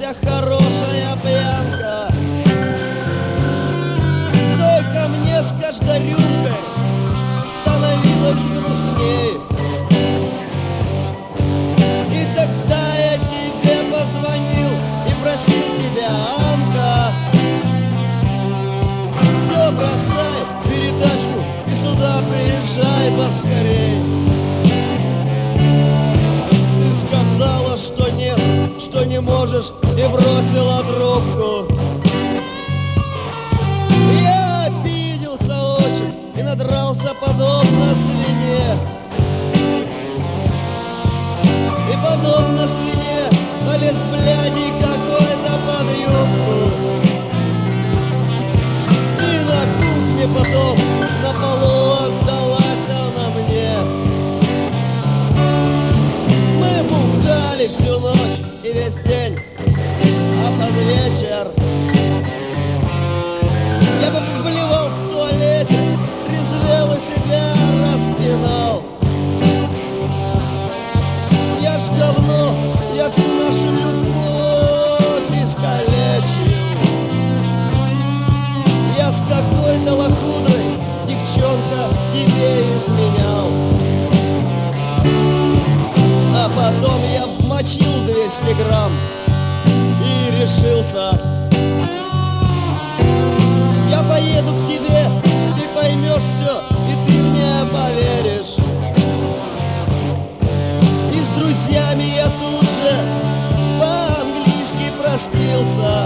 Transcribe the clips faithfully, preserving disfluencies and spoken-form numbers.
вся хорошая пьянка. Только мне с каждой рюмкой становилось грустней. И тогда я тебе позвонил и просил тебя, Анка, все бросай, передачку, и сюда приезжай поскорей. Ты сказала, что нет, что не можешь, и бросила трубку. Я обиделся очень и надрался подобно свинье. И подобно свинье полез блядей какой-то под юбку. И на кухне потом на полу отдалась она мне. Мы бухали всю ночь и весь день, а под вечер я бы блевал в туалете, резвел и себя распинал. Я ж говно, я всю нашу любовь искалечил. Я с какой-то лохудрой, девчонка, тебе изменял. А потом я вмочил двести грамм и решился. Я поеду к тебе, ты поймешь все, и ты мне поверишь. И с друзьями я тут же по-английски простился.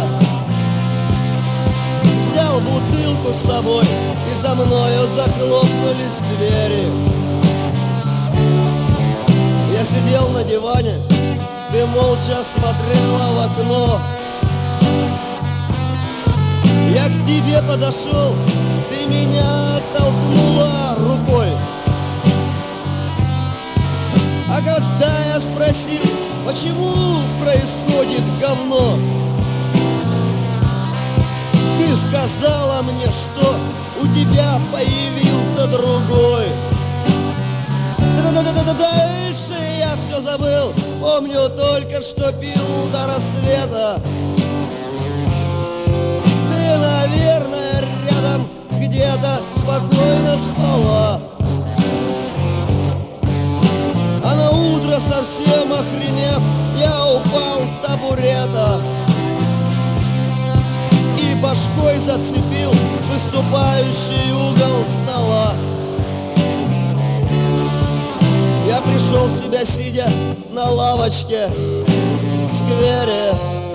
Взял бутылку с собой, и за мною захлопнулись двери. Я сидел на диване, ты молча смотрела в окно. Я к тебе подошел, ты меня оттолкнула рукой. А когда я спросил, почему происходит говно, ты сказала мне, что у тебя появился другой. Да-да-да-да-да, дальше я все забыл, помню только, что пил до рассвета. Ты, наверное, рядом где-то спокойно спала. А на утро, совсем охренев, я упал с табурета и башкой зацепил выступающий угол стола. Я пришел в себя, сидя на лавочке в сквере,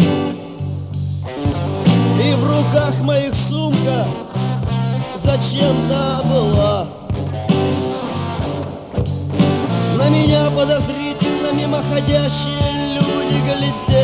и в руках моих сумка зачем-то была. На меня подозрительно мимоходящие люди глядели.